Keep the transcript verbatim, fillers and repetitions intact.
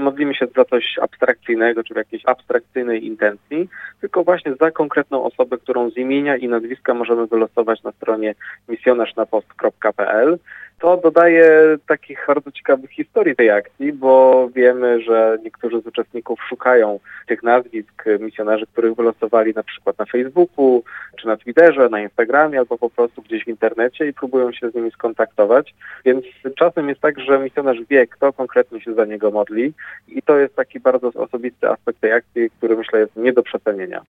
modlimy się za coś abstrakcyjnego, czy w jakiejś abstrakcyjnej intencji, tylko właśnie za konkretną osobę, którą z imienia i nazwiska możemy wylosować na stronie misjonarz na post kropka p l. To dodaje takich bardzo ciekawych historii tej akcji, bo wiemy, że niektórzy z uczestników szukają tych nazwisk misjonarzy, których wylosowali na przykład na Facebooku, czy na Twitterze, na Instagramie, albo po prostu gdzieś w internecie i próbują się z nimi skontaktować. Więc czasem jest tak, że misjonarz wie, kto konkretnie się za niego modli i to jest taki bardzo osobisty aspekt tej akcji, który myślę jest nie do przecenienia.